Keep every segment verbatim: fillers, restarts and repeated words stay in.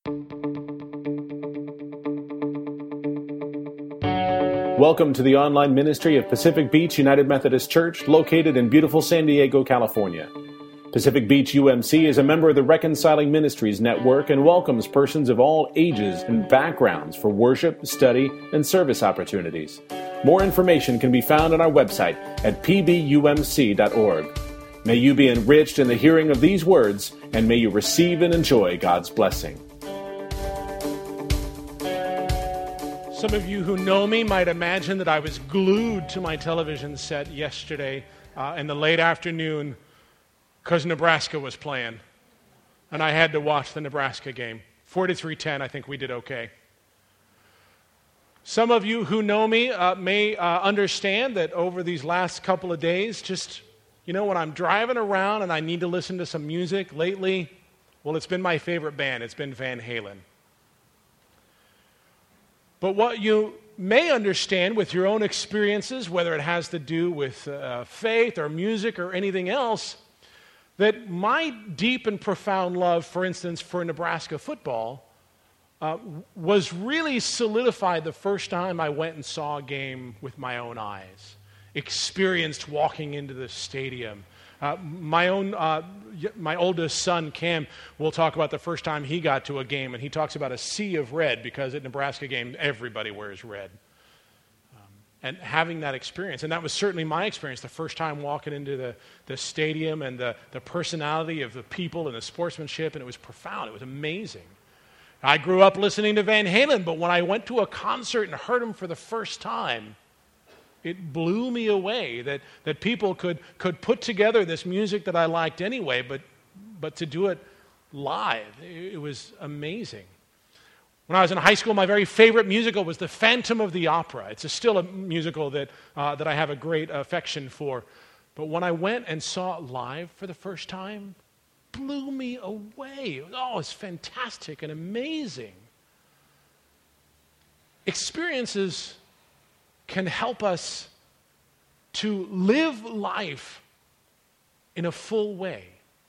Welcome to the online ministry of Pacific Beach United Methodist Church, located in beautiful San Diego, California. Pacific Beach U M C is a member of the Reconciling Ministries Network and welcomes persons of all ages and backgrounds for worship, study, and service opportunities. More information can be found on our website at p b u m c dot org. May you be enriched in the hearing of these words, and may you receive and enjoy God's blessing. Some of you who know me might imagine that I was glued to my television set yesterday uh, in the late afternoon because Nebraska was playing, and I had to watch the Nebraska game. forty-three ten, I think we did okay. Some of you who know me uh, may uh, understand that over these last couple of days, just, you know, when I'm driving around and I need to listen to some music lately, well, it's been my favorite band. It's been Van Halen. But what you may understand with your own experiences, whether it has to do with uh, faith or music or anything else, that my deep and profound love, for instance, for Nebraska football, uh, was really solidified the first time I went and saw a game with my own eyes, experienced walking into the stadium. Uh, my own, uh, my oldest son, Cam, will talk about the first time he got to a game, and he talks about a sea of red because at Nebraska game, everybody wears red. Um, and having that experience, and that was certainly my experience, the first time walking into the, the stadium and the, the personality of the people and the sportsmanship, and it was profound. It was amazing. I grew up listening to Van Halen, but when I went to a concert and heard him for the first time, it blew me away that, that people could, could put together this music that I liked anyway, but, but to do it live, it, it was amazing. When I was in high school, my very favorite musical was The Phantom of the Opera. It's a, still a musical that, uh, that I have a great affection for. But when I went and saw it live for the first time, blew me away. Oh, it's fantastic and amazing. Experiences can help us to live life in a full way.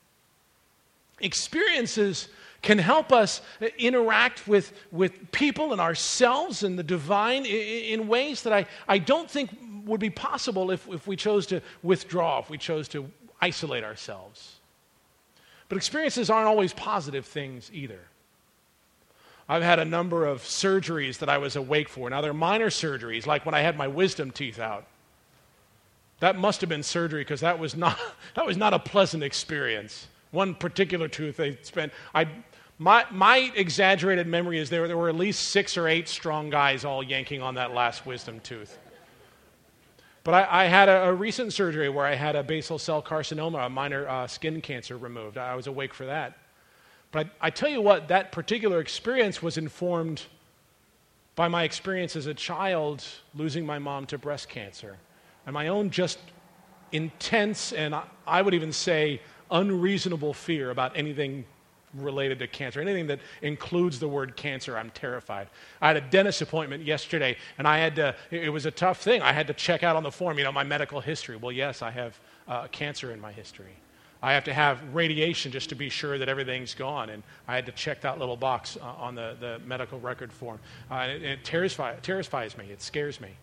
Experiences can help us interact with, with people and ourselves and the divine in, in ways that I, I don't think would be possible if, if we chose to withdraw, if we chose to isolate ourselves. But experiences aren't always positive things either. I've had a number of surgeries that I was awake for. Now, they're minor surgeries, like when I had my wisdom teeth out. That must have been surgery because that was not that was not a pleasant experience. One particular tooth they spent. I my my exaggerated memory is there there were at least six or eight strong guys all yanking on that last wisdom tooth. But I, I had a, a recent surgery where I had a basal cell carcinoma, a minor uh, skin cancer removed. I was awake for that. But I, I tell you what, that particular experience was informed by my experience as a child losing my mom to breast cancer and my own just intense and I, I would even say unreasonable fear about anything related to cancer. Anything that includes the word cancer, I'm terrified. I had a dentist appointment yesterday and I had to, it was a tough thing. I had to check out on the form, you know, my medical history. Well, yes, I have uh, cancer in my history. I have to have radiation just to be sure that everything's gone. And I had to check that little box uh, on the, the medical record form. Uh, and it, it terrifies, terrifies me. It scares me.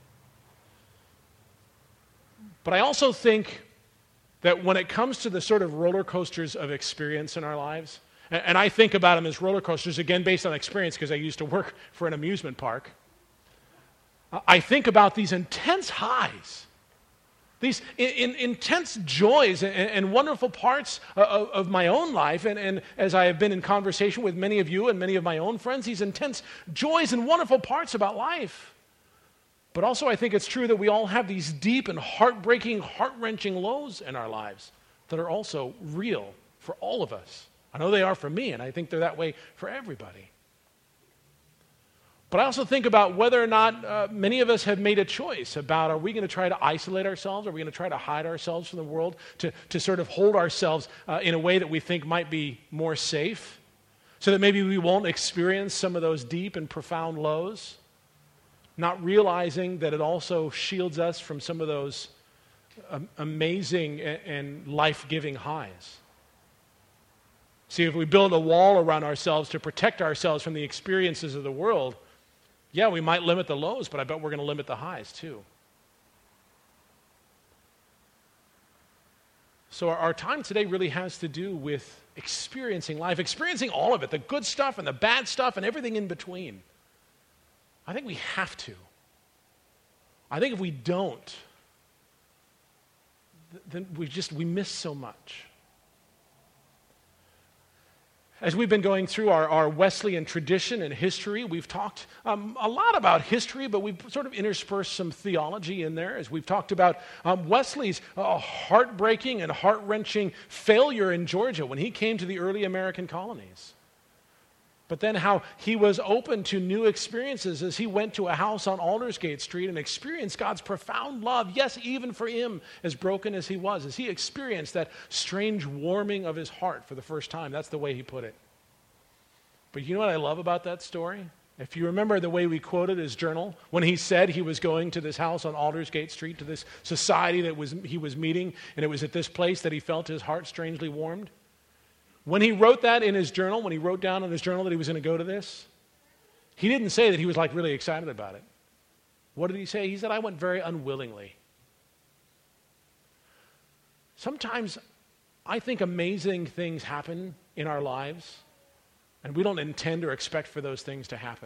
But I also think that when it comes to the sort of roller coasters of experience in our lives, and, and I think about them as roller coasters, again, based on experience because I used to work for an amusement park, I think about these intense highs. These in, in, intense joys and, and wonderful parts of, of my own life, and, and as I have been in conversation with many of you and many of my own friends, these intense joys and wonderful parts about life. But also I think it's true that we all have these deep and heartbreaking, heart-wrenching lows in our lives that are also real for all of us. I know they are for me, and I think they're that way for everybody. But I also think about whether or not uh, many of us have made a choice about, are we going to try to isolate ourselves? Are we going to try to hide ourselves from the world to, to sort of hold ourselves uh, in a way that we think might be more safe so that maybe we won't experience some of those deep and profound lows, not realizing that it also shields us from some of those um, amazing and, and life-giving highs. See, if we build a wall around ourselves to protect ourselves from the experiences of the world, yeah, we might limit the lows, but I bet we're going to limit the highs too. So our, our time today really has to do with experiencing life, experiencing all of it, the good stuff and the bad stuff and everything in between. I think we have to. I think if we don't, then we just, we miss so much. As we've been going through our, our Wesleyan tradition and history, we've talked um, a lot about history, but we've sort of interspersed some theology in there as we've talked about um, Wesley's uh, heartbreaking and heart-wrenching failure in Georgia when he came to the early American colonies. But then how he was open to new experiences as he went to a house on Aldersgate Street and experienced God's profound love, yes, even for him, as broken as he was, as he experienced that strange warming of his heart for the first time. That's the way he put it. But you know what I love about that story? If you remember the way we quoted his journal, when he said he was going to this house on Aldersgate Street, to this society that was he was meeting, and it was at this place that he felt his heart strangely warmed. When he wrote that in his journal, when he wrote down in his journal that he was going to go to this, he didn't say that he was like really excited about it. What did he say? He said, I went very unwillingly. Sometimes I think amazing things happen in our lives, and we don't intend or expect for those things to happen.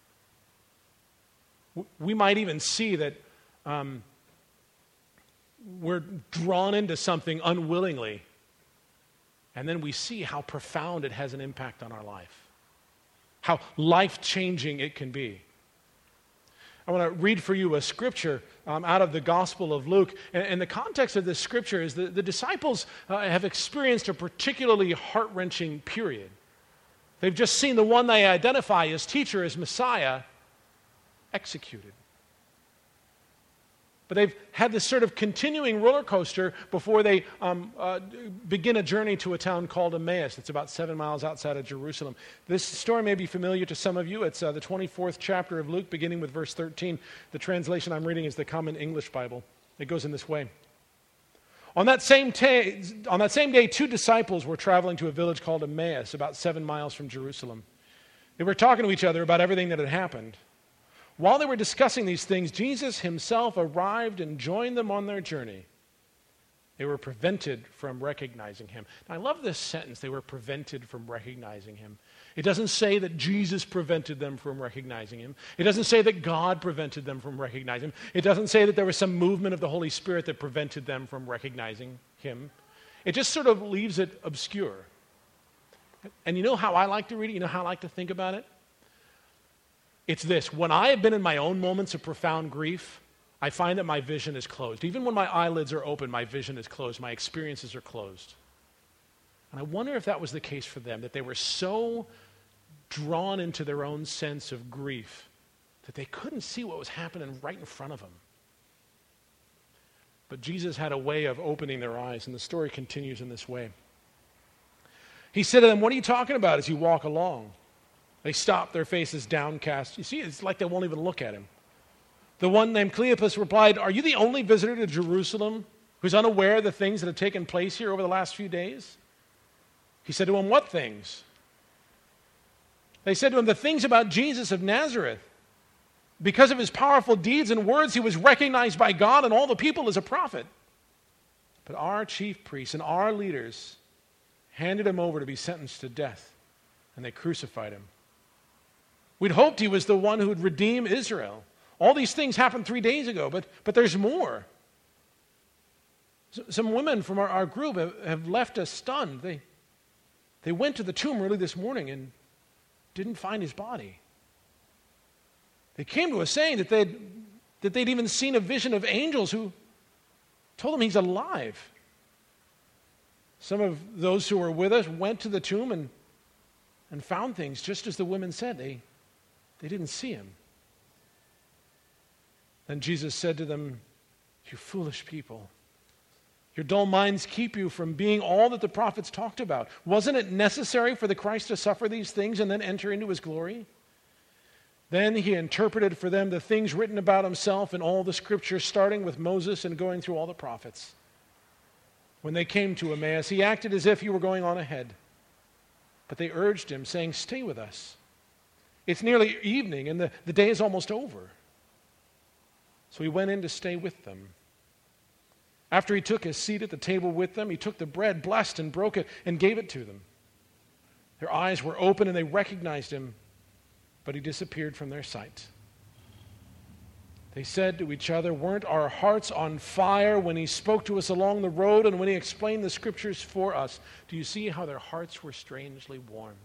We might even see that um, we're drawn into something unwillingly. And then we see how profound it has an impact on our life, how life-changing it can be. I want to read for you a scripture um, out of the Gospel of Luke. And, and the context of this scripture is that the disciples uh, have experienced a particularly heart-wrenching period. They've just seen the one they identify as teacher, as Messiah, executed. But they've had this sort of continuing roller coaster before they um, uh, begin a journey to a town called Emmaus. It's about seven miles outside of Jerusalem. This story may be familiar to some of you. It's uh, the twenty-fourth chapter of Luke, beginning with verse thirteen. The translation I'm reading is the Common English Bible. It goes in this way. On that same, ta- on that same day, two disciples were traveling to a village called Emmaus, about seven miles from Jerusalem. They were talking to each other about everything that had happened. While they were discussing these things, Jesus himself arrived and joined them on their journey. They were prevented from recognizing him. Now, I love this sentence, they were prevented from recognizing him. It doesn't say that Jesus prevented them from recognizing him. It doesn't say that God prevented them from recognizing him. It doesn't say that there was some movement of the Holy Spirit that prevented them from recognizing him. It just sort of leaves it obscure. And you know how I like to read it? You know how I like to think about it? It's this. When I have been in my own moments of profound grief, I find that my vision is closed. Even when my eyelids are open, my vision is closed. My experiences are closed. And I wonder if that was the case for them, that they were so drawn into their own sense of grief that they couldn't see what was happening right in front of them. But Jesus had a way of opening their eyes, and the story continues in this way. He said to them, "What are you talking about as you walk along?" They stopped, their faces downcast. You see, it's like they won't even look at him. The one named Cleopas replied, "Are you the only visitor to Jerusalem who's unaware of the things that have taken place here over the last few days?" He said to him, "What things?" They said to him, "The things about Jesus of Nazareth. Because of his powerful deeds and words, he was recognized by God and all the people as a prophet. But our chief priests and our leaders handed him over to be sentenced to death, and they crucified him. We'd hoped he was the one who would redeem Israel. All these things happened three days ago, but, but there's more. Some women from our, our group have, have left us stunned. They, they went to the tomb early this morning and didn't find his body. They came to us saying that they'd, that they'd even seen a vision of angels who told them he's alive. Some of those who were with us went to the tomb and, and found things just as the women said. They, they didn't see him. Then Jesus said to them, "You foolish people, your dull minds keep you from being all that the prophets talked about. Wasn't it necessary for the Christ to suffer these things and then enter into his glory?" Then he interpreted for them the things written about himself in all the scriptures, starting with Moses and going through all the prophets. When they came to Emmaus, he acted as if he were going on ahead. But they urged him, saying, "Stay with us. It's nearly evening, and the, the day is almost over." So he went in to stay with them. After he took his seat at the table with them, he took the bread, blessed and broke it, and gave it to them. Their eyes were open, and they recognized him, but he disappeared from their sight. They said to each other, "Weren't our hearts on fire when he spoke to us along the road and when he explained the scriptures for us?" Do you see how their hearts were strangely warmed?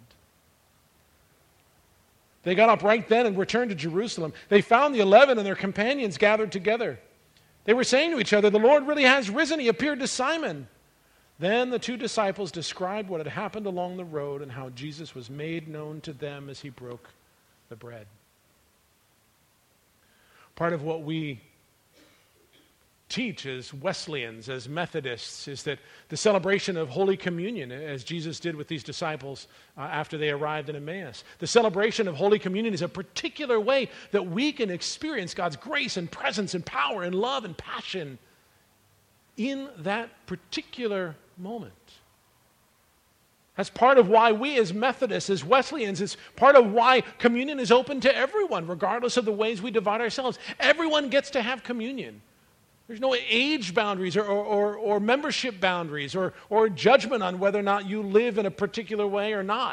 They got up right then and returned to Jerusalem. They found the eleven and their companions gathered together. They were saying to each other, "The Lord really has risen. He appeared to Simon." Then the two disciples described what had happened along the road and how Jesus was made known to them as he broke the bread. Part of what we teach as Wesleyans, as Methodists, is that the celebration of Holy Communion, as Jesus did with these disciples uh, after they arrived in Emmaus, the celebration of Holy Communion is a particular way that we can experience God's grace and presence and power and love and passion in that particular moment. That's part of why we as Methodists, as Wesleyans, it's part of why communion is open to everyone, regardless of the ways we divide ourselves. Everyone gets to have communion. There's no age boundaries or, or, or membership boundaries or, or judgment on whether or not you live in a particular way or not.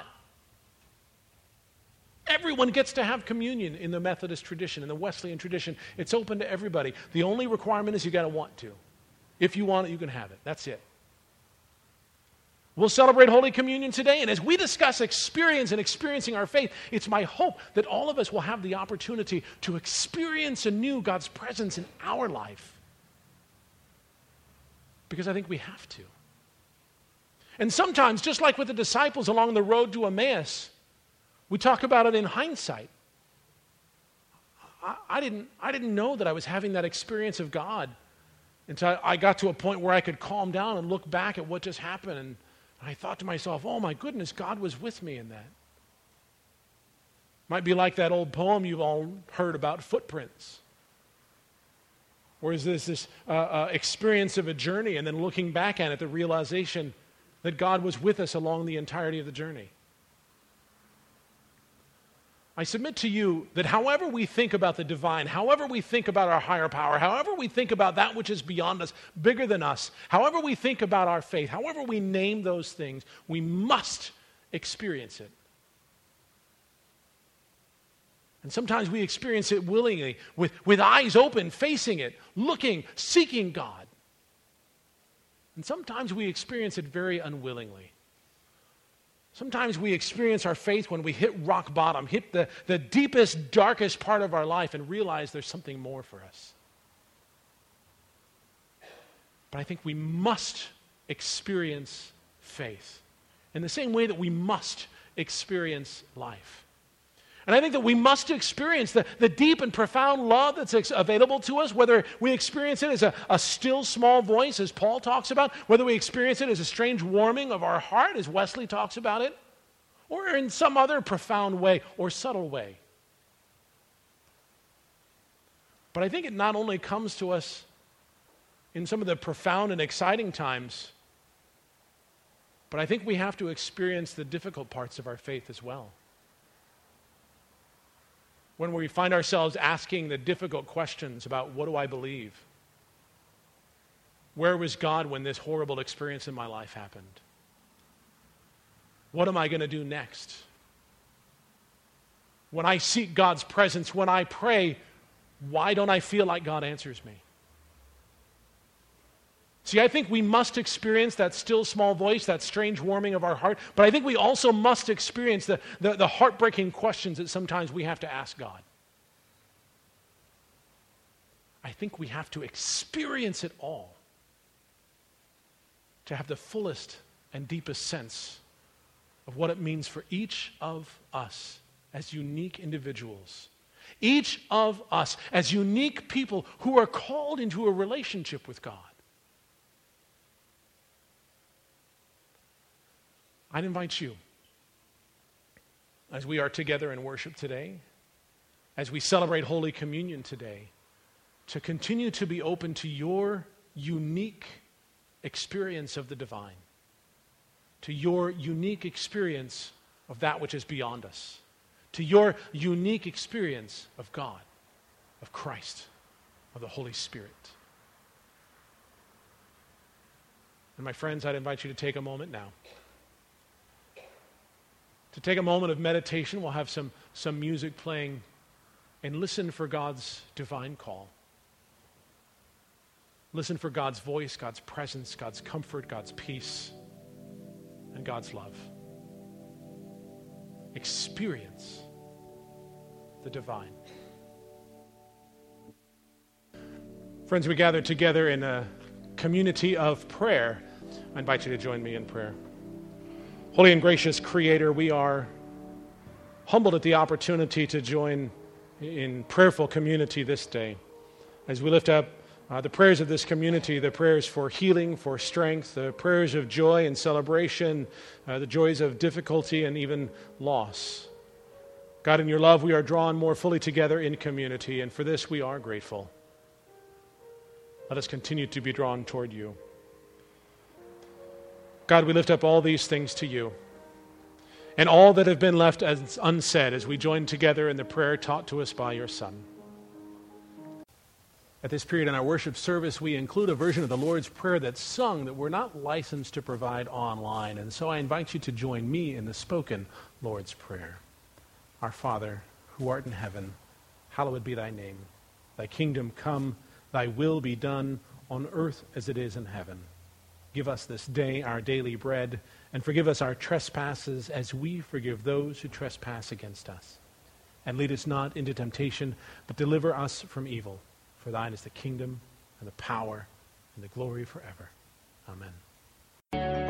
Everyone gets to have communion in the Methodist tradition, in the Wesleyan tradition. It's open to everybody. The only requirement is you got to want to. If you want it, you can have it. That's it. We'll celebrate Holy Communion today, and as we discuss experience and experiencing our faith, it's my hope that all of us will have the opportunity to experience anew God's presence in our life. Because I think we have to. And sometimes, just like with the disciples along the road to Emmaus, we talk about it in hindsight. I, I, didn't, I didn't know that I was having that experience of God until I got to a point where I could calm down and look back at what just happened. And I thought to myself, oh my goodness, God was with me in that. Might be like that old poem you've all heard about, Footprints. Or is this this uh, uh, experience of a journey and then looking back at it, the realization that God was with us along the entirety of the journey? I submit to you that however we think about the divine, however we think about our higher power, however we think about that which is beyond us, bigger than us, however we think about our faith, however we name those things, we must experience it. And sometimes we experience it willingly, with, with eyes open, facing it, looking, seeking God. And sometimes we experience it very unwillingly. Sometimes we experience our faith when we hit rock bottom, hit the, the deepest, darkest part of our life and realize there's something more for us. But I think we must experience faith in the same way that we must experience life. And I think that we must experience the, the deep and profound love that's ex- available to us, whether we experience it as a, a still small voice, as Paul talks about, whether we experience it as a strange warming of our heart, as Wesley talks about it, or in some other profound way or subtle way. But I think it not only comes to us in some of the profound and exciting times, but I think we have to experience the difficult parts of our faith as well. When we find ourselves asking the difficult questions about what do I believe? Where was God when this horrible experience in my life happened? What am I going to do next? When I seek God's presence, when I pray, why don't I feel like God answers me? See, I think we must experience that still small voice, that strange warming of our heart, but I think we also must experience the, the, the heartbreaking questions that sometimes we have to ask God. I think we have to experience it all to have the fullest and deepest sense of what it means for each of us as unique individuals. Each of us as unique people who are called into a relationship with God. I'd invite you, as we are together in worship today, as we celebrate Holy Communion today, to continue to be open to your unique experience of the divine, to your unique experience of that which is beyond us, to your unique experience of God, of Christ, of the Holy Spirit. And my friends, I'd invite you to take a moment now. To take a moment of meditation. We'll have some, some music playing, and listen for God's divine call. Listen for God's voice, God's presence, God's comfort, God's peace, and God's love. Experience the divine. Friends, we gather together in a community of prayer. I invite you to join me in prayer. Holy and gracious Creator, we are humbled at the opportunity to join in prayerful community this day as we lift up uh, the prayers of this community, the prayers for healing, for strength, the prayers of joy and celebration, uh, the joys of difficulty and even loss. God, in your love, we are drawn more fully together in community, and for this we are grateful. Let us continue to be drawn toward you. God, we lift up all these things to you, and all that have been left as unsaid as we join together in the prayer taught to us by your Son. At this period in our worship service, we include a version of the Lord's Prayer that's sung that we're not licensed to provide online, and so I invite you to join me in the spoken Lord's Prayer. Our Father, who art in heaven, hallowed be thy name. Thy kingdom come, thy will be done on earth as it is in heaven. Give us this day our daily bread, and forgive us our trespasses as we forgive those who trespass against us. And lead us not into temptation, but deliver us from evil. For thine is the kingdom, and the power, and the glory forever. Amen.